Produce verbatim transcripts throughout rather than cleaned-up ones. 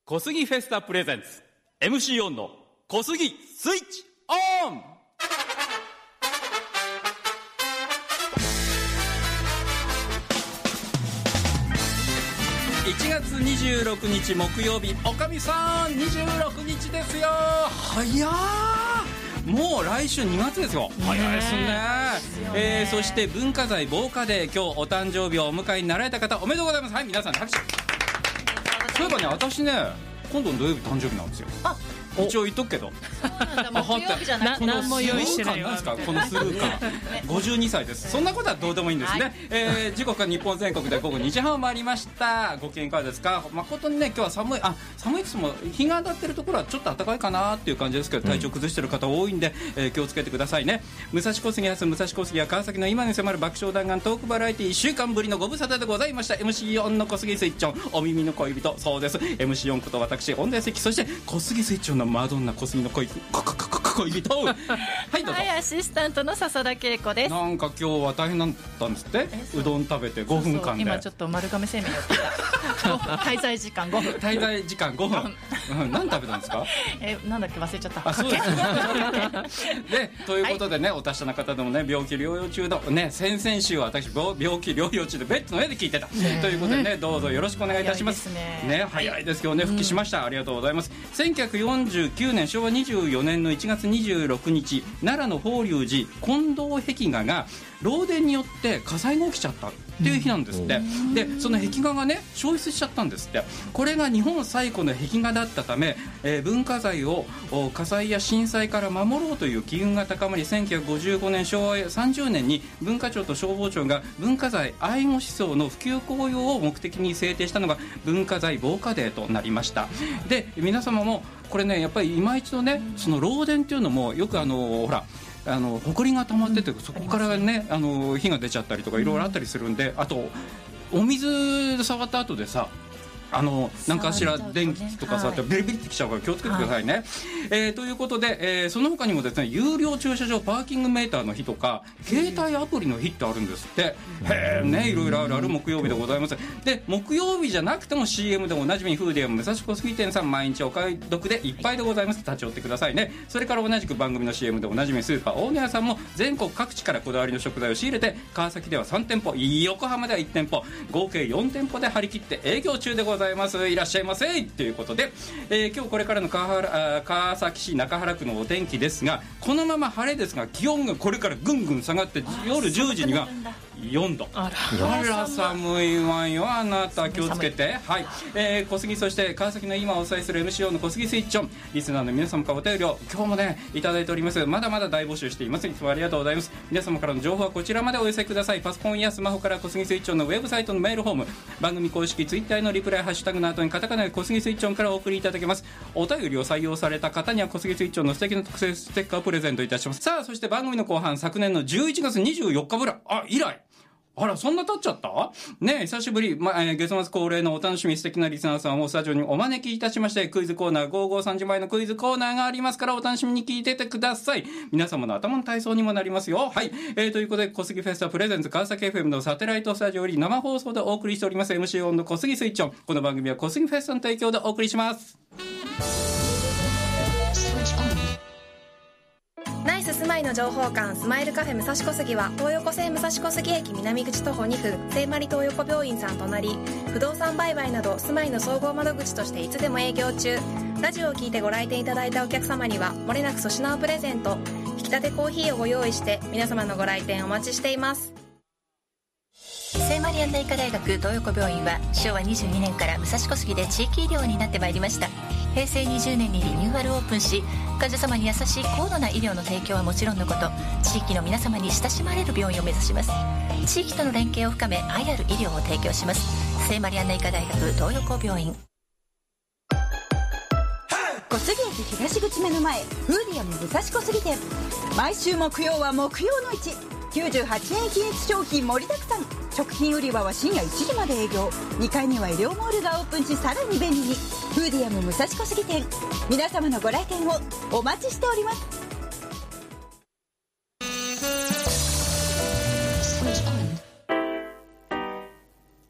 小杉フェスタプレゼンツ エムシー オンの小杉スイッチオン。いちがつにじゅうろくにち木曜日、おかみさんにじゅうろくにちですよ。早ー、もう来週にがつですよ。早いですね。えー、そして文化財防火デー、今日お誕生日をお迎えになられた方おめでとうございます。はい、皆さん拍手。そういえばね、私ね今度の土曜日誕生日なんですよ。あ、一応言っとくけど。 木曜日じゃなくて何も用意してないよ。 なんですかこのスルー感。ごじゅうにさいです。そんなことはどうでもいいんですね。はい、えー、時刻は日本全国で午後にじはんを回りました。ご機嫌いかがですか。誠にね今日は寒い、あ寒いですも日が当たってるところはちょっと暖かいかなっていう感じですけど、体調崩してる方多いんで、えー、気をつけてくださいね。武蔵小杉発武蔵小杉や川崎の今に迫る爆笑弾丸トークバラエティーいっしゅうかんぶりのご無沙汰でございました。 エムシー オンの小杉スイッチオン、お耳の恋人、そうです エムシー オンこと私オンデスキ、そして小杉スイッチオンのマドンナ小杉の恋人恋人はいどうぞ。 はい、アシスタントの笹田恵子です。 なんか今日は大変だったんですって。うどん食べてごふんかんで、 今ちょっと丸亀製麺やってた滞在時間ごふん滞在時間ごふん、うん、何食べたんですか。 えなんだっけ忘れちゃった。 あ、そうですでということでね、はい、お達者な方でもね病気療養中のね、先々週は私 病, 病気療養中でベッドの上で聞いてたということでね、どうぞよろしくお願いいたします。 早いですね、早いですけどね、復帰しました、うん、ありがとうございます。せんきゅうひゃくよんじゅうきゅうねんしょうわにじゅうよねんのいちがつにじゅうろくにち、奈良の法隆寺金堂壁画が漏電によって火災が起きちゃったっていう日なんですって、うん、でその壁画がね消失しちゃったんですって。これが日本最古の壁画だったため、えー、文化財を火災や震災から守ろうという機運が高まり、せんきゅうひゃくごじゅうごねんしょうわさんじゅうねんに文化庁と消防庁が文化財愛護思想の普及効用を目的に制定したのが文化財防火デーとなりました。で皆様もこれねやっぱり今一度ね、その漏電っていうのもよくあのほらあの埃が溜まってて、うん、そこからねあの火が出ちゃったりとかいろいろあったりするんで、うん、あとお水で触った後でさ、あのなんかしら電気とか触ってビリビリってきちゃうから気をつけてくださいね。はい、えー、ということで、えー、その他にもですね、有料駐車場パーキングメーターの日とか携帯アプリの日ってあるんですって。へーね、いろいろあるある木曜日でございます。で木曜日じゃなくても シーエム でおなじみフーディアム武蔵小杉店さん、毎日お買い得でいっぱいでございます。立ち寄ってくださいね。それから同じく番組の シーエム でおなじみスーパー大野屋さんも全国各地からこだわりの食材を仕入れて、川崎ではさんてんぽ、横浜ではいってんぽ、合計よんてんぽで張り切って営業中でございます。いらっしゃいませということで、えー、今日これからの 川, 原川崎市中原区のお天気ですが、このまま晴れですが気温がこれからぐんぐん下がって、夜じゅうじにはよんど、あら, あら寒いわよ、あなた気をつけて。はい、えー、小杉、そして川崎の今お伝えする エムシー オンの小杉スイッチオン、リスナーの皆様からお便りを今日もねいただいております。まだまだ大募集しています。いつもありがとうございます。皆様からの情報はこちらまでお寄せください。パソコンやスマホから小杉スイッチオンのウェブサイトのメールフォーム、番組公式ツイッターのリプライハッシュタグの後にカタカナで小杉スイッチオンからお送りいただけます。お便りを採用された方には小杉スイッチオンの素敵な特製ステッカーをプレゼントいたします。さあ、そして番組の後半、昨年のじゅういちがつにじゅうよっかぶらあ以来、あらそんな経っちゃったね。久しぶり、まえー、月末恒例のお楽しみ素敵なリスナーさんをスタジオにお招きいたしまして、クイズコーナーごーごーさんじまえのクイズコーナーがありますから、お楽しみに聞いててください。皆様の頭の体操にもなりますよ。はい、えー、ということで小杉フェスタプレゼンツ川崎 エフエム のサテライトスタジオより生放送でお送りしております エムシー オンの小杉スイッチオン。この番組は小杉フェスタの提供でお送りします。 ナイス住まいの情報館スマイルカフェ武蔵小杉は、東横線武蔵小杉駅南口徒歩にふん、聖マリ東横病院さん隣、不動産売買など住まいの総合窓口としていつでも営業中。ラジオを聞いてご来店いただいたお客様にはもれなく粗品をプレゼント、引き立てコーヒーをご用意して皆様のご来店お待ちしています。 聖マリアンナ医科大学東横病院はしょうわにじゅうにねんから武蔵小杉で地域医療になってまいりました。へいせいにじゅうねんにリニューアルオープンし、患者様に優しい高度な医療の提供はもちろんのこと、地域の皆様に親しまれる病院を目指します。地域との連携を深め、愛ある医療を提供します。聖マリアンナ医科大学東横病院。 小杉駅東口目の前、フーディアム武蔵小杉店。毎週木曜は木曜の市、きゅうじゅうはちえん均一商品盛りだくさん。食品売り場は深夜いちじまで営業。にかいには医療モールがオープンし、さらに便利に。フーディアム武蔵小杉店、皆様のご来店をお待ちしております。 さて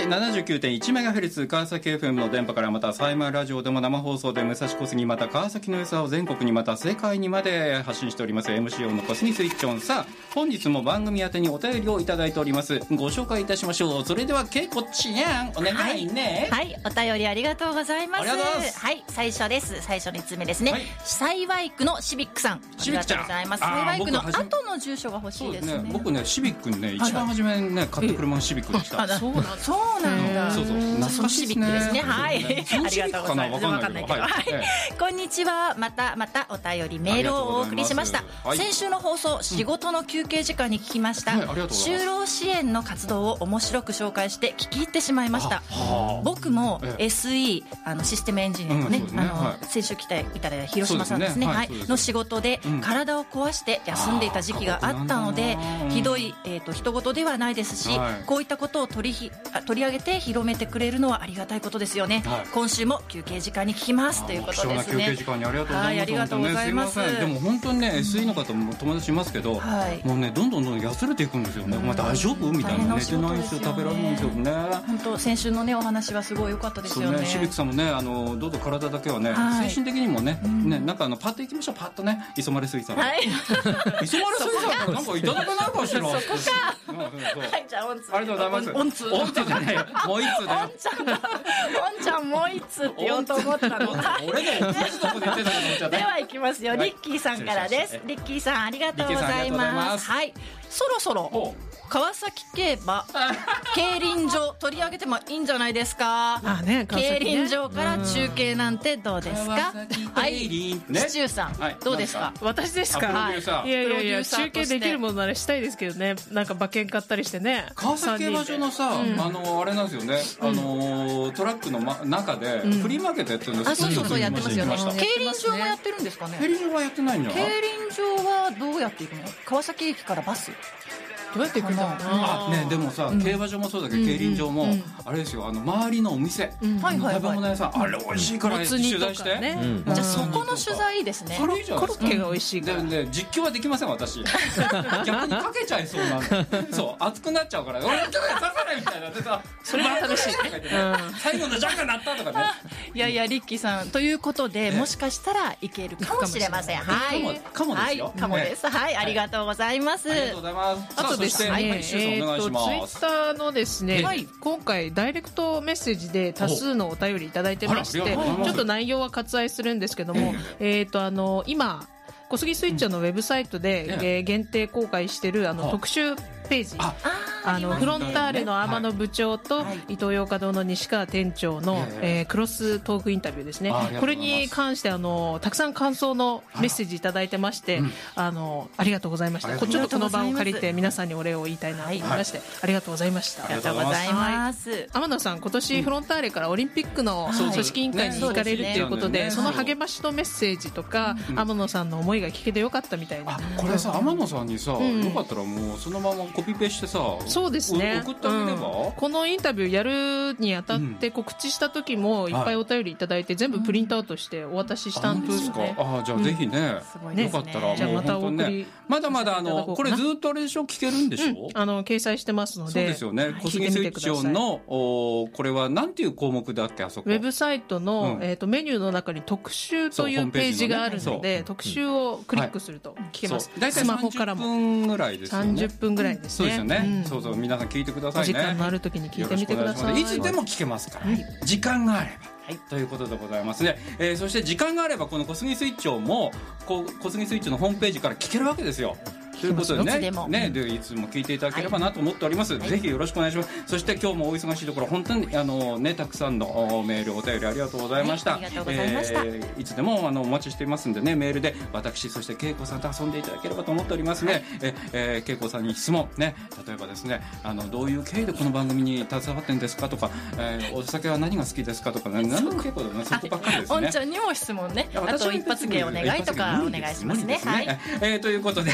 ななじゅうきゅうてんいちメガヘルツ 川崎 エフエム の電波から、またサイマーラジオでも生放送で武蔵小杉、また川崎の良さを全国にまた世界にまで発信しております エムシーオー の小杉スイッチオン。さあ本日も番組宛てにお便りをいただいております。ご紹介いたしましょう。それではけいこちゃんお願いね。 はい、はい、お便りありがとうございます。 ありがとうございます。 はい、最初です。最初のいつつめですね、はい、幸い区のシビックさん、 シビックちゃんありがとうございます。幸い区の後の住所が欲しいですね。 そうですね、僕ねシビックにね一番初めにね買った車のシビックでした。 あ、そうなんそうなんだ。 そうそう懐かしいですね。 ですね。はい、ありがとうございます。わかんないけど、はい、こんにちは。またまたお便りメールをお送りしました。はい、先週の放送、仕事の休憩時間に聞きました、うん、はい、就労支援の活動を面白く紹介して聞き入ってしまいました。僕も エスイー あのシステムエンジニアのね、うん、ね、あの、はい、先週来ていただいた広島さんですね、はい、の仕事で体を壊して休んでいた時期があったので、うん、ひどい、えーと、人事ではないですし、はい、こういったことを取りひ取り上げて広めてくれるのはありがたいことですよね。はい、今週も休憩時間に聞きますということですね。 休憩時間にありがとうございます。はい、 ありがとうございます。 ね、すいません。でも本当にね、うん、エスイー の方も友達いますけど、はい、もうねどんどんどんどん痩せれていくんですよね。うん、まあ、大丈夫みたいな、寝てないんですよ、食べられないんですよね。 本当先週のねお話はすごい良かったですよね。 シビックさんもね、あのどうぞ体だけはね、はい、精神的にもね、うん、ね、なんかあのパッといきましょう。パッとね、磯丸水産、はい、磯丸水産なんかいただけないかしら。そこか。 はい、じゃあオンツ。 ありがとうございます。オンツ。オンツじゃないよ。もう一つだよ。 オンちゃん、オンちゃんもう一つって言おうと思ったの。 俺でも同じとこで言ってたけど。 では行きますよ。リッキーさんからです。リッキーさんありがとうございます。はい、そろそろ川崎競馬競輪場取り上げてもいいんじゃないですか。 あ、ね、 競輪場から中継なんてどうですか。はい、シチューさん、はい、どうですか。 私ですか。はい、いやいやいや、中継できるものならしたいですけどね。なんか馬券買ったりしてね。 川崎競馬場のさ、うん、あのあれなんですよね、あのトラックの、ま、中でフリーマーケットやってるんです。 あ、そうそうそう、やってますよね。競輪場もやってるんですかね。 競輪場はやってないんじゃない。 競輪場はどうやって行くの。川崎駅からバスどうやって行くんだろうな。 あ、ね、でもさ、うん、競馬場もそうだけど、競輪場も、うん、あれですよ、あの周りのお店、うん、食べ物屋さん、あれ美味しいから取材して、ね、 うん、じゃあそこの取材いいですね。 コロッケが美味しいから。 で、で実況はできません私。逆にかけちゃいそうなんで、そう熱くなっちゃうから、俺ちょっと刺さないみたいなでさ、 それが楽しいね。 最後のジャンが鳴ったとかね。 いやいや、リッキーさんということで、もしかしたらいけるかもしれません。はい、 かもですよ。 かもです。はい、ありがとうございます。 ありがとうございます。あとですね、 えー、とツイッターのですね、はい、今回ダイレクトメッセージで多数のお便りいただいてまして、ちょっと内容は割愛するんですけども、えーとあの今小杉スイッチャーのウェブサイトで、うん、えー、限定公開しているあの特集ページ、ああのフロンターレの天野部長と、はい、イトーヨーカドーの西川店長の、はい、えー、クロストークインタビューですね。これに関してあのたくさん感想のメッセージいただいてまして、うん、あのありがとうございました。ちょっとこの場を借りて皆さんにお礼を言いたいなと思いまして、はい、ありがとうございました。 ありがとうございます。はい、 天野さん、今年フロンターレからオリンピックの組織委員会に行かれるということで、はい、その励ましのメッセージとか、うん、天野さんの思いが聞けてよかったみたいな。 これさ、天野さんにさ、うん、よかったらもうそのままコピペしてさ、 そうですね、 送ってあげれば、うん、 このインタビューやるにあたって告知した時もいっぱいお便りいただいて、うん、全部プリントアウトしてお渡ししたんですよね。 ああ、じゃあぜひね、うん、よかったらもう本当にね、まだまだあのこれずっとあれでしょ、聞けるんでしょ、うん、 あの掲載してますので。 そうですよね。小杉スイッチオンのおこれはなんていう項目だっけ、あそこウェブサイトの、うん、えー、とメニューの中に特集というページがあるので、特集をクリックすると聞けます。 だいたいさんじゅっぷんぐらいですよね。 さんじゅっぷんぐらいですね。 そうですよね、うん、そうそう、皆さん聞いてくださいね。 お時間のある時に聞いてみてください。 いつでも聞けますから、はい、時間があれば、はい、ということでございますね。えー、そして時間があればこの小杉スイッチをもこ小杉スイッチのホームページから聞けるわけですよ。ということでね、ね、でいつも聞いていただければなと思っております、はい、ぜひよろしくお願いします。そして今日もお忙しいところ本当にあの、ね、たくさんのメールお便りありがとうございました。 はい、ありがとうございました。えー、いつでもあのお待ちしていますんでね、メールで私そして恵子さんと遊んでいただければと思っておりますね。はい、ええー、恵子さんに質問ね、例えばですね、あのどういう経緯でこの番組に携わってるんですかとか、えー、お酒は何が好きですかとか、ね、何でも結構だね、そこばっかりですね。 おんちゃんにも質問ね、あと一発芸お願いとかお願いしますね。はい、 えー、ということでありがとうございます。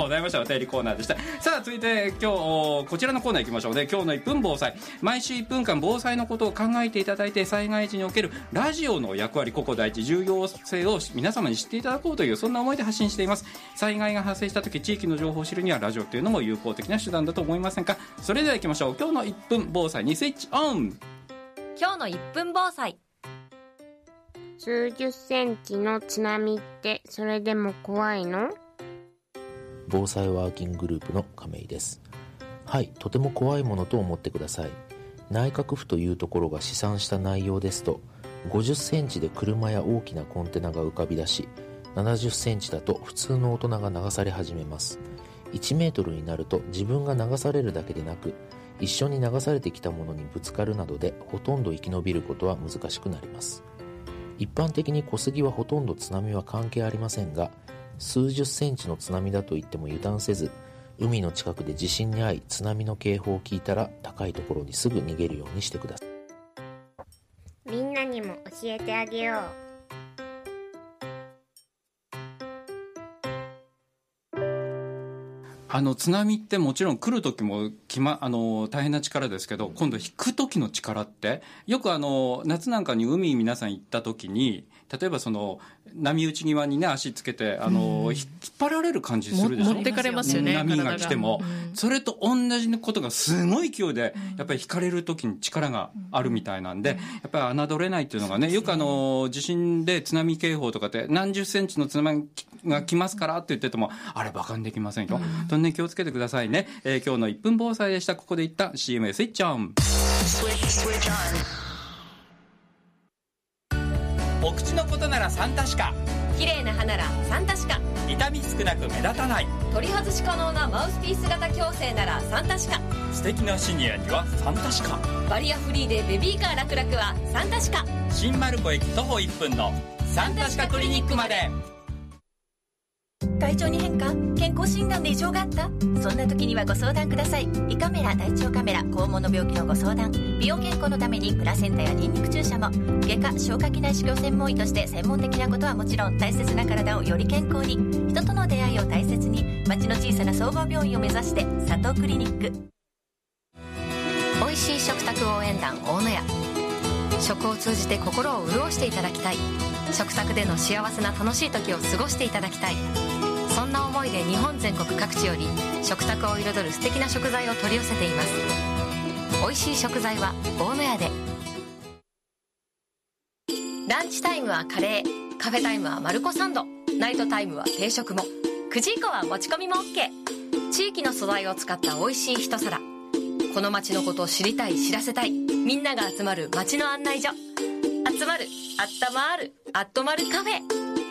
ざいました。お便りコーナーでした。さあ続いて今日こちらのコーナー行きましょうね。今日のいっぷん防災、毎週いっぷんかん防災のことを考えていただいて、災害時におけるラジオの役割、ここ第一重要性を皆様に知っていただこうという、そんな思いで発信しています。災害が発生した時、地域の情報を知るにはラジオというのも有効的な手段だと思いませんか。それでは行きましょう。今日のいっぷん防災にスイッチオン。 今日のいっぷん防災。数十センチの津波ってそれでも怖いの？ 防災ワーキンググループの亀井です。はい、とても怖いものと思ってください。内閣府というところが試算した内容ですと、ごじゅっセンチで車や大きなコンテナが浮かび出し、ななじゅっセンチだと普通の大人が流され始めます。いちメートルになると自分が流されるだけでなく、一緒に流されてきたものにぶつかるなどでほとんど生き延びることは難しくなります。一般的に小杉はほとんど津波は関係ありませんが、数十センチの津波だと言っても油断せず、海の近くで地震に遭い津波の警報を聞いたら高いところにすぐ逃げるようにしてください。 みんなにも教えてあげよう。 あの津波ってもちろん来る時もき、ま、あの大変な力ですけど、今度引く時の力ってよくあの夏なんかに海皆さん行った時に、例えばその波打ち際にね足つけてあの、うん、引っ張られる感じするでしょ。 持ってかれますよね。 波が来ても、うん、それと同じことがすごい勢いで、うん、やっぱり引かれる時に力があるみたいなんで、うん、やっぱり侮れないっていうのがね、よくあの地震で津波警報とかって何十センチの津波が来ますからって言ってても、あれ馬鹿にできませんよ、うん、とね気をつけてくださいね。えー、今日のいっぷん防災でした。ここで一旦 シーエム へスイッチオン。お口のことならサンタシカ、 綺麗な歯ならサンタシカ、 痛み少なく目立たない、 取り外し可能なマウスピース型矯正ならサンタシカ、 素敵なシニアにはサンタシカ、 バリアフリーでベビーカー楽々はサンタシカ、 新丸子駅徒歩いっぷんのサンタシカクリニックまで。 体調に変化、健康診断で異常があった？そんな時にはご相談ください。胃カメラ、大腸カメラ、肛門の病気のご相談、美容健康のためにプラセンタやニンニク注射も、外科消化器内視鏡専門医として専門的なことはもちろん、大切な体をより健康に、人との出会いを大切に、町の小さな総合病院を目指して佐藤クリニック。 おいしい食卓応援団大野屋、食を通じて心を潤していただきたい、食卓での幸せな楽しい時を過ごしていただきたい、そんな思いで日本全国各地より食卓を彩る素敵な食材を取り寄せています。おいしい食材は大野屋で。ランチタイムはカレー、カフェタイムはマルコサンド、ナイトタイムは定食も、くじ以降は持ち込みも OK。 地域の素材を使ったおいしい一皿、この街のことを知りたい、知らせたい、みんなが集まる街の案内所、集まる、あったまる、あっとまるカフェ。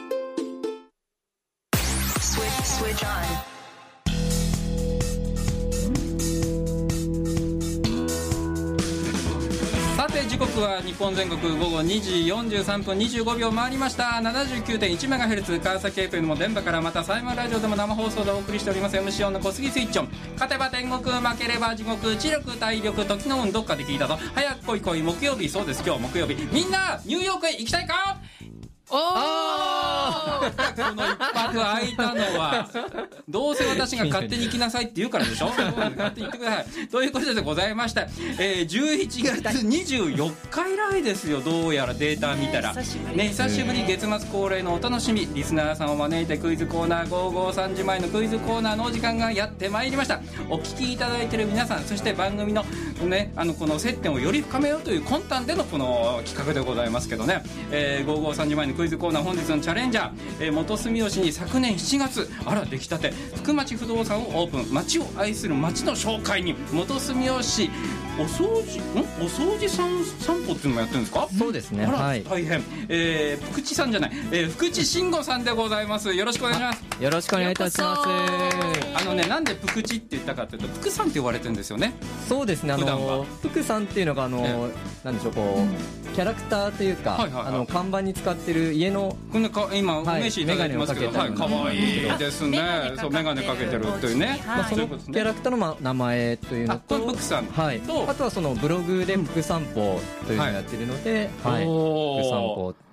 さて時刻は日本全国午後にじよんじゅうさんぷんにじゅうごびょう回りました。 ななじゅうきゅうてんいちメガヘルツ 川崎 エフエム の電波から、またサイマーラジオでも生放送でお送りしております エムシー オンの小杉スイッチオン。勝てば天国、負ければ地獄、知力体力時の運、どっかで聞いたぞ。早く来い来い木曜日。そうです、今日木曜日。みんなニューヨークへ行きたいか？おーこの一泊空いたのはどうせ私が勝手に行きなさいって言うからでしょ。勝手に行ってくださいということでございまして、えー、じゅういちがつにじゅうよっか以来ですよ。どうやらデータ見たら、ね、久しぶり月末恒例のお楽しみ、リスナーさんを招いてクイズコーナー、ごーごーさんじまえのクイズコーナーのお時間がやってまいりました。お聞きいただいている皆さん、そして番組のね、あのこの接点をより深めようという魂胆でのこの企画でございますけどね、えー、ごーごーさんじまえのクイズコーナー、本日のチャレンジャー、えー、元住吉に昨年しちがつ、あら出来たて福町不動産をオープン、町を愛する町の紹介に元住吉お掃除んお掃除さん散歩っていうのもやってるんですか？ そうですね、 あら、 はい、 大変、えー、福地さんじゃない、えー、福地慎吾さんでございます。よろしくお願いします。 よろしくお願いいたします。 あのね、なんで福地って言ったかというと、福さんって呼ばれてるんですよね。 そうですね、あの福さんっていうのがあの、ね、なんでしょう、こう、うん、キャラクターというか、はいはいはい、あの看板に使ってる家のこんなか今、はい、名刺いただいてますけど、はい、かわいいですね。そうメガネかけてるっていうね、はい、 まあ、そのキャラクターの、ま、名前というのと、 あ、福さん、 はい、あとはそのブログで福散歩というのをやってるので、うん、はい、福散歩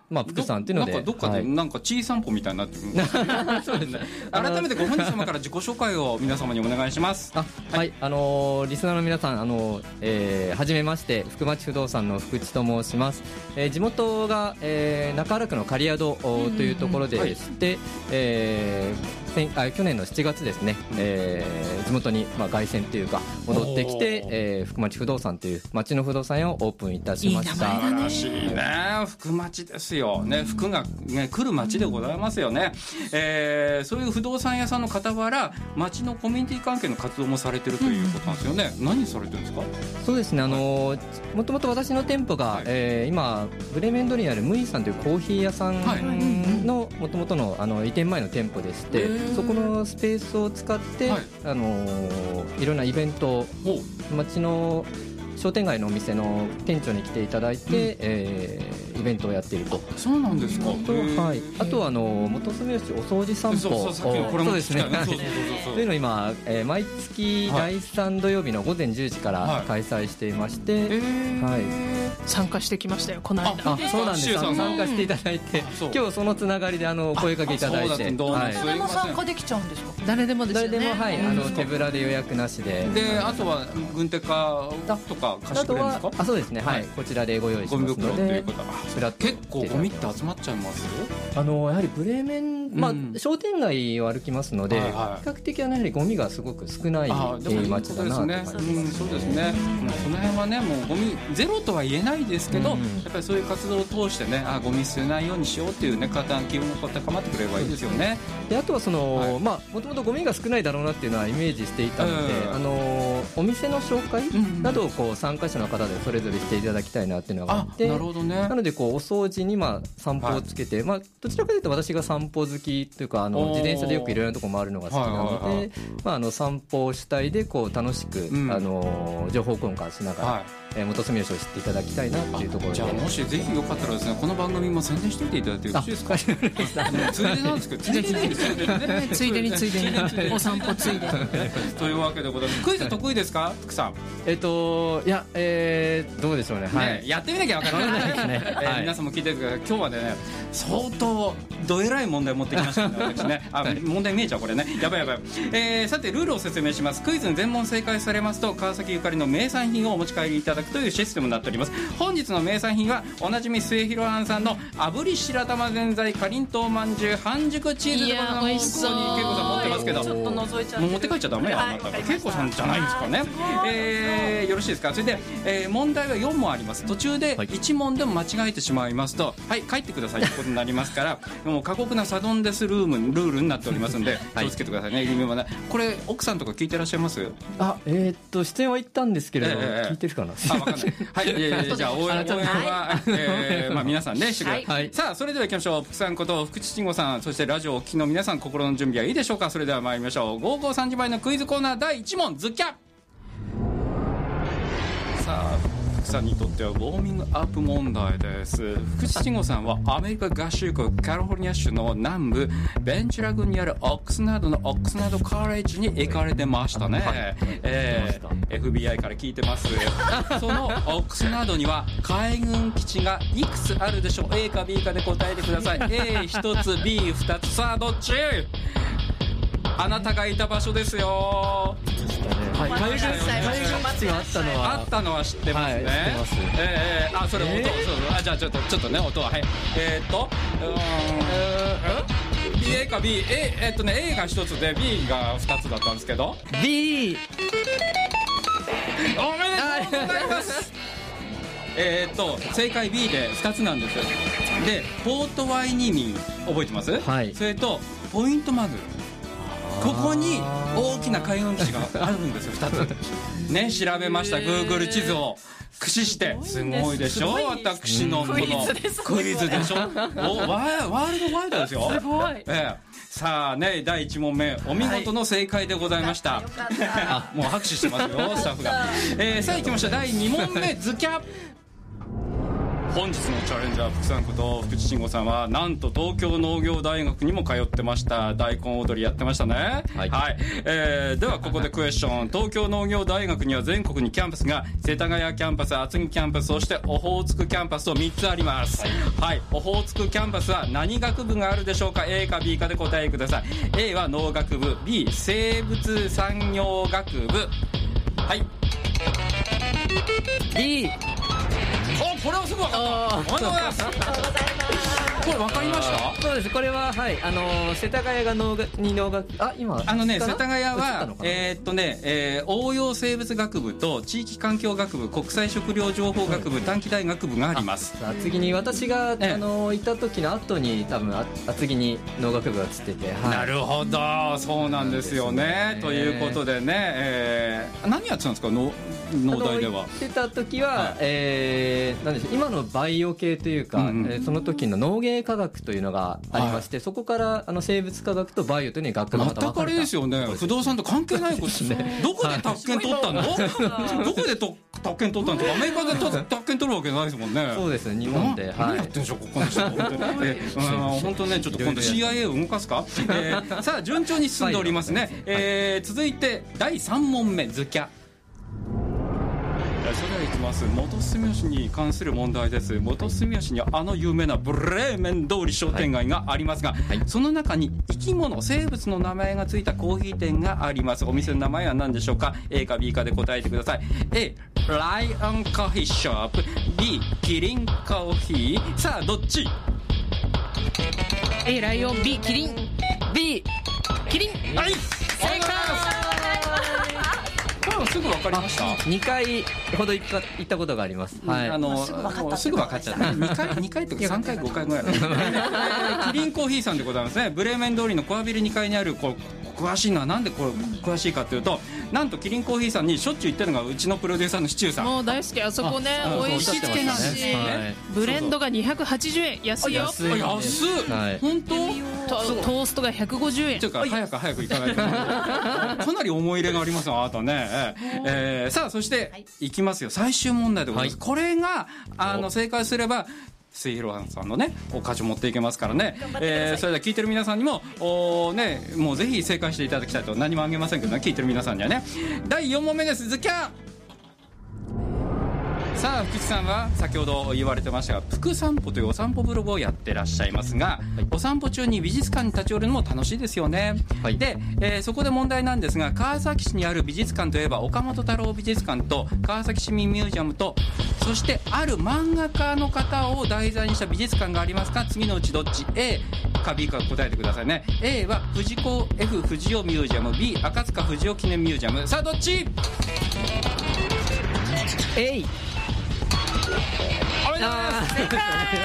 まあ、福さんっていうのでなんかどっかでなんか小散歩みたいになってるんですけど、はい、そうですね、改めてご本人様から自己紹介を皆様にお願いします。 あ、はい、はい、あのー、リスナーの皆さん、あのーえー、はじめまして、福町不動産の福地と申します。えー、地元が、えー、中原区の刈宿というところでして、はい、えーあ去年のしちがつですね、えー、地元に、まあ、凱旋というか戻ってきて、えー、福町不動産という町の不動産屋をオープンいたしました。 いい名前だね。素晴らしいね。福町ですよね。福が、ね、来る町でございますよね、えー、そういう不動産屋さんの傍ら町のコミュニティ関係の活動もされてるということなんですよね、うん、何されてるんですか？ そうですね、あのもともと私の店舗が、はい、えー、今ブレーメン通りにあるムイさんというコーヒー屋さんのもともとのあの移転前の店舗でして、そこのスペースを使って、はい、あのー、いろんなイベントを町の商店街のお店の店長に来ていただいて、うん、えー、イベントをやっていると。 そうなんですか。 と、はい、あとはあの元住吉お掃除散歩、 そうそう、これもそうですね。というのを今、えー、毎月だいさん土曜日のごぜんじゅうじから開催していまして、はい、はい、 参加してきましたよこの間。 あ、そうなんです。参加していただいて、今日そのつながりであの声かけいただいて、 誰でも参加できちゃうんですか？ 誰でもですよね。 誰でも、はい、あの手ぶらで予約なしで。 で、あとは軍手かとか貸してくれるんですか？ あ、そうですね、はい、こちらでご用意しますので。 結構ゴミって集まっちゃいます？ あのやはりブレーメン、まあ、うん、商店街を歩きますので、はいはい、比較的は、ね、やはりゴミがすごく少ない街だなと感じます。 そうですね、うん、その辺はね、もうゴミゼロとは言えないですけど、うん、やっぱりそういう活動を通してね、あ、ゴミ捨てないようにしようっていうね、方気分が高まってくれればいいですよね。 で、あとはその、はい、まあ、もともとゴミが少ないだろうなっていうのはイメージしていたので、うん、あのお店の紹介などをこう参加者の方でそれぞれしていただきたいなっていうのがあって、 なるほどね。 なのでこうお掃除にまあ散歩をつけて、はい、まあ、どちらかというと私が散歩好きというか、あの自転車でよくいろいろなところ回るのが好きなので、はいはいはい、まあ、あの散歩主体でこう楽しく、うん、あの情報交換しながら、はい、えー、元住吉を知っていただきたいなっていうところで。 じゃあもしぜひよかったらですね、この番組も宣伝しておいていただいてよろしいですか？ついでなんですけど、ついでについでについでにお散歩ついでにというわけでございます。クイズ得意ですか、福さん？ えっといや、えー、どうでしょうね。はい、 ね、やってみなきゃ分からないですね。えー、皆さんも聞いてるけど、今日はね、相当どえらい問題持ってきましたね、私ね。あ、問題見えちゃうこれね。やばいやばい。えー、さてルールを説明します。クイズに全問正解されますと、川崎ゆかりの名産品をお持ち帰りいただくというシステムになっております。本日の名産品はおなじみ末広庵さんの炙り白玉ぜんざいかりんとうまんじゅう半熟チーズでございます。 いや、美味しそう。 ここに恵子さん持ってますけど、 ちょっと覗いちゃって、 もう持って帰っちゃダメや、あなた。恵子さんじゃないんですかね。えー、よろしいですか。それで、えー、問題はよん問あります。途中でいち問でも間違えてしまいますと、はい、帰ってくださいということになりますからもう過酷なサドンデスルームルールになっておりますので、気をつけてくださいね。これ奥さんとか聞いてらっしゃいます？ あ、えー、っと出演は行ったんですけれど、えー、聞いてるかな。 あ、分かんない。はい、いやいや、じゃあ応援は、えー、まあ皆さんねしてください。はい、さあそれでは行きましょう。福さんこと福地慎吾さん、そしてラジオをお聞きの皆さん、心の準備はいいでしょうか。それでは参りましょう。ゴーゴーさんじまいのクイズコーナーだいいち問ズキャ。さあ福さんにとってはウォーミングアップ問題です。福地慎吾さんはアメリカ合衆国カリフォルニア州の南部ベンチュラ郡にあるオックスナードのオックスナードカレッジに行かれてましたね。はい、えー、エフビーアイ から聞いてます。そのオックスナードには海軍基地がいくつあるでしょう。 A か B かで答えてください。 エーひとつ ビーふたつ、さあどっち？あなたがいた場所ですよ。 はい、海軍基地があったのはあったのは知ってますね。はい、知ってます。えー、あ、それ音、えー、そうそう、あ、じゃあちょっとちょっとね、音は、はい、えー、っとうーん、えー、A か B、A、えー、っとね A がひとつで B がふたつだったんですけど B。 おめでとうございます。えー、っと正解 B でふたつなんですよ。でポートワイニーミン覚えてます？はい。それとポイントマグ、ここに大きな海軍基地があるんですよ。ふたつね、調べました。 Google 地図を駆使して。すごいでしょ、私のこのクイズでしょ。おワールドワイドですよ。 すごい、 ええ、さあね、だいいち問目お見事の正解でございました、はい、もう拍手してますよスタッフが。えー、さあ行きましょう。だいに問目ズキャ。 本日のチャレンジャー福さんこと福地慎吾さんはなんと東京農業大学にも通ってました。大根踊りやってましたね。はい、はい、えー、ではここでクエスチョン。東京農業大学には全国にキャンパスが世田谷キャンパス、厚木キャンパス、そしてオホーツクキャンパスとみっつあります。はい、はい、オホーツクキャンパスは何学部があるでしょうか。 A か B かで答えください。 A は農学部、 B 生物産業学部。はい、 B。 お、これはすぐ分かった。おめでとうございます。これ分かりました？ そうです。これははい、あのー、世田谷が農学に農学あ今あのね世田谷はえー、っとね、えー、応用生物学部と地域環境学部、国際食料情報学部、短期大学部があります。 厚木に私が、あのー、いた時の後に多分厚木に農学部が移ってて、はい、 なるほど、そうなんですよ ね, ねということでね、えー、何やってたんですか農農大では。 行ってた時は、はい、えー、なんでしょう、今のバイオ系というか、うんうん、えー、その時の農芸科学というのがありまして、はい、そこからあの生物科学とバイオというのに学科がまた分かれた。全くあれですよね、不動産と関係ないことですね。どこで宅建取ったの？どこでと宅建取ったの？アメリカで宅建取るわけないですもんね。 そうですね、日本で。 何やってんでしょう、ここの人。本当ね、ちょっと今度 シーアイエー を動かすか。えー、さあ順調に進んでおりますね。えー、続いてだいさん問目、ズキャ。それではいきます。元住吉に関する問題です。元住吉にはあの有名なブレーメン通り商店街がありますが、はい、その中に生き物、生物の名前がついたコーヒー店があります。お店の名前は何でしょうか。 A か B かで答えてください。 A ライオンコーヒーショップ、 B キリンコーヒー。さあどっち？ A ライオン、 B キリン、 B キリン。 はい、正解。すぐ分かりました。 にかいほど行ったことがあります。はい、 あのすぐ分かっちゃった。にかいにかいとかさんかいごかいぐらい。キリンコーヒーさんでございますね。ブレーメン通りのコアビルにかいにある、こう詳しいのはなんでこれ詳しいかというと、なんとキリンコーヒーさんにしょっちゅう行ってるのがうちのプロデューサーのシチューさん。 もう大好き。あそこね、美味しいつけなんですし、ブレンドがにひゃくはちじゅうえん、安いよ。 安い。本当？ トーストがひゃくごじゅうえん。 というか早く早く行かないと。かなり思い入れがありますよ、あなたね。えー、さあそしていきますよ、最終問題でございます。はい、これがあの正解すれば末広さんのねお価値持っていけますからね。えー、それでは聞いてる皆さんにもお、ね、もうぜひ正解していただきたいと。何もあげませんけどね、聞いてる皆さんにはね。だいよん問目です。ズキャー。さあ福地さんは先ほど言われてましたが、福散歩というお散歩ブログをやってらっしゃいますが、はい、お散歩中に美術館に立ち寄るのも楽しいですよね。はい、で、えー、そこで問題なんですが、川崎市にある美術館といえば岡本太郎美術館と川崎市民ミュージアムと、そしてある漫画家の方を題材にした美術館がありますが、次のうちどっち？ A か B か答えてくださいね。 A は藤子 F 不二雄ミュージアム、 B 赤塚不二雄記念ミュージアム。さあどっち？ A。 あれだー、正解。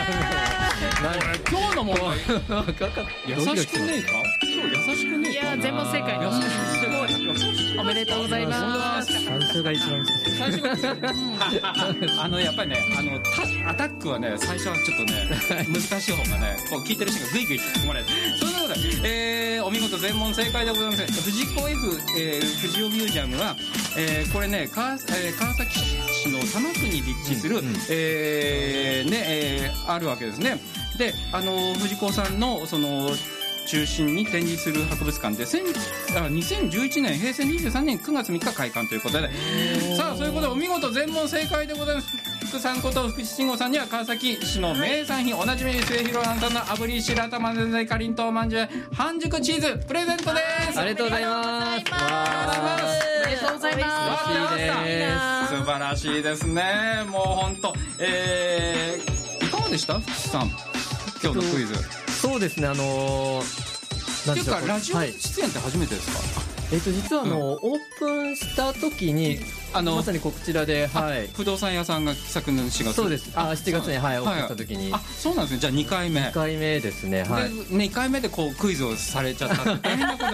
今日の問題優しくねえか？優しくねえか？ いや全問正解。すごい。おめでとうございます。 最初が一番最初があのやっぱりね、あのアタックはね最初はちょっとね難しい方がね、こう聞いてる人がグイグイ聞いてもらえる。そのことで、えー、お見事全問正解でございます。藤子 F、えー、不二雄ミュージアムは、えー、これね川、えー、川崎市の多摩区に立地する、うんうん、えー、ね、えー、あるわけですね。で、あの藤子さんのその中心に展示する博物館でにせんじゅういちねん平成にじゅうさんねんくがつみっか開館ということで、さあそういうことでお見事全問正解でございます。福さんこと福地慎吾さんには川崎市の名産品、おなじみ末広さんの炙り白玉ぜんざいかりんとうまんじゅう半熟チーズプレゼントです。 ありがとうございます。 ありがとうございます。 嬉しいです。 素晴らしいですね。もう本当、えー、いかがでした福地さん、今日のクイズ。 そうですね、あのー、 っていうかラジオ出演って初めてですか？ はい、えー、と実はあの、うん、オープンした時にあのまさにこちらで、はい、 不動産屋さんが昨年しがつ。 そうです。あ、しちがつに、はい、オープンした時に、 はい、あ、そうなんですね。じゃあにかいめ。 にかいめですね。はい。 でにかいめでこうクイズをされちゃった大変なことなんです。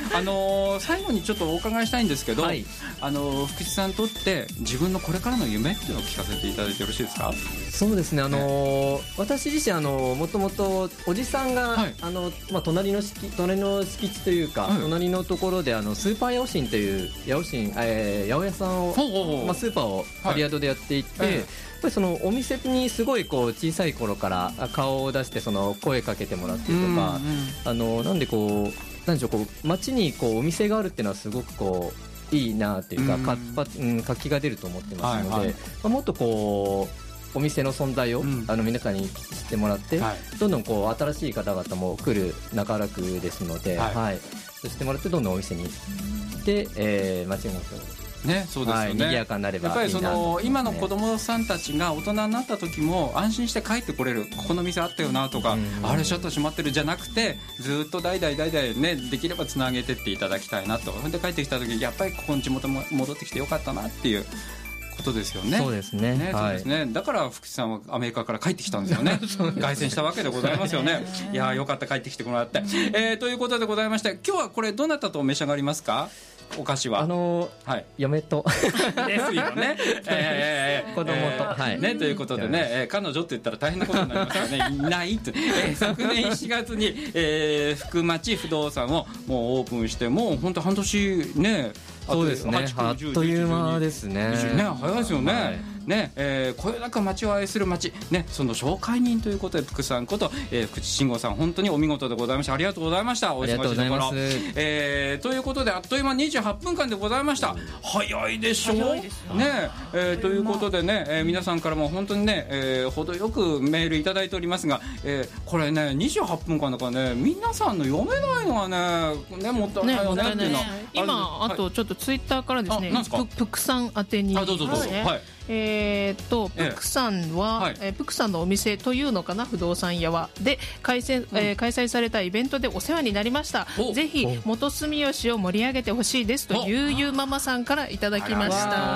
あのー、最後にちょっとお伺いしたいんですけど、はい、あのー、福地さんにとって自分のこれからの夢っていうのを聞かせていただいてよろしいですか？ そうですね、あのー、私自身あのー、もともとおじさんが、はい、あのまあ、隣の敷隣の敷地というか、はい、隣のところであのスーパーヤオシンというヤオシン、えー、八百屋さんを、ほうほうほう、まあ、スーパーを刈谷でやっていて、はい、やっぱりそのお店にすごいこう小さい頃から顔を出してその声かけてもらってとか、うんうん、あのなんでこうなんでしょう、こう街にこうお店があるっていうのはすごくこういいなというか、うん、活発、うん、活気が出ると思ってますので、はいはい、まあ、もっとこうお店の存在を、うん、あの皆さんに知ってもらって、はい、どんどんこう新しい方々も来る中原区ですので、はいはい、そうしてもらってどんどんお店に行って、えー、街ごとね、そうですよね、はい、 賑やかになればいいなと、ね、 やっぱりその今の子供さんたちが大人になった時も安心して帰ってこれる、ここの店あったよなとか、うん、あれシャッター閉まってるじゃなくて、ずっと代々代々ね、できればつなげてっていただきたいなと。で帰ってきた時やっぱりここの地元も戻ってきてよかったなっていうことですよね。 そうですね。 ね、そうですね、はい、だから福地さんはアメリカから帰ってきたんですよね。凱旋したわけでございますよね。いやよかった帰ってきてもらって、えー、ということでございまして、今日はこれどなたとお召し上がりますか？お菓子はあのーはい、嫁とですよね、えー、 子供と、えーはいね、ということでね、えー、彼女って言ったら大変なことになりますからねいないと、えー、昨年しがつに、えー、福町不動産をもうオープンして、もう本当半年ね、 そうですね、あっという間ですね。 ね、早いですよね、はい、ね、えー、こよなく町を愛する町、ね、その紹介人ということで福さんこと、えー、福地慎吾さん、本当にお見事でございました。ありがとうございました。お忙しいところ、ありがとうございます。えー、ということであっという間にじゅうはっぷんかんでございました。早いでしょうね、えー、ということでね、えー、皆さんからも本当にね、えー、程よくメールいただいておりますが、えー、これねにじゅうはっぷんかんだからね、皆さんの読めないのはね、ね、もったいないよねっていうのは、ね、 今あとちょっとツイッターからですね、プ, プクさん宛てに、 あ、どうぞどうぞ、はいはい、 えー、っとプクさんは、はい、えー、プクさんのお店というのかな、不動産屋はで開催、うん、えー、開催されたイベントでお世話になりました。ぜひ元住吉を盛り上げてほしいですとゆうゆうママさんからいただきました。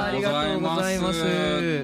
ありがとうございます。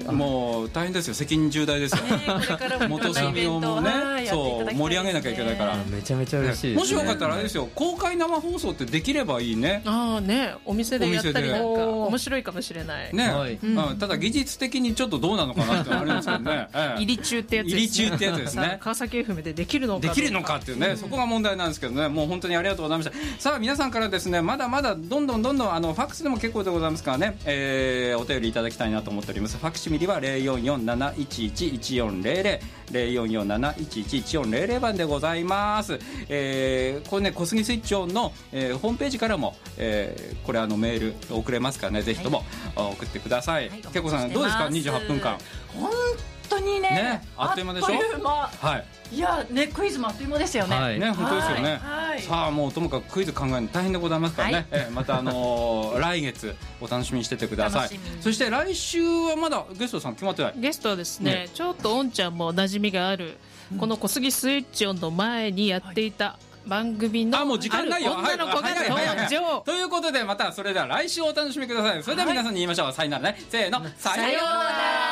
もう大変ですよ、責任重大ですよ、ね、これから元住吉もね、そう盛り上げなきゃいけないから、 めちゃめちゃ嬉しいです、ね、 もしよかったらあれですよ、公開生放送ってできればいいね。 ああね、お店でやったりなんか面白いかもしれないね、はい、うん、ただ技術的にちょっとどうなのかなってあるんですけどね、ええ、 入り中ってやつですね。 入り中ってやつですね。 川崎 エフエム でできるのかできるのかっていうね、うん、そこが問題なんですけどね、もう本当にありがとうございました。さあ皆さんからですね、まだまだどんどんどんどんあのファックスでも結構でございますからね、えー、お便りいただきたいなと思っております。ファクシミリは ゼロよんよんなないちいちいちよんゼロゼロ ゼロよんよんなないちいちいちよんゼロゼロ 番でございます。えー、これね、小杉スイッチオンの、えー、ホームページからも、えー、これあのメール送れますからね、ぜひとも、はい、送ってください。けいこさんどうですか、にじゅうはっぷんかん。 本当に ね, ねあっという間でしょ。 あっという間、 はい、 いやね、クイズもあっという間ですよね、 はい、ね、本当ですよね、はい、さあもうともかくクイズ考えるの大変でございますからね、はい、えまた、あのー、来月お楽しみにしててください。そして来週はまだゲストさん決まってない。 ゲストはですね、ね、ちょっとおんちゃんも馴染みがある、うん、この小杉スイッチオンの前にやっていた、はい、番組のある女の子が登場ということで、またそれでは来週お楽しみください。それでは皆さんに言いましょう、はい、さよならね、せーの、さようなら。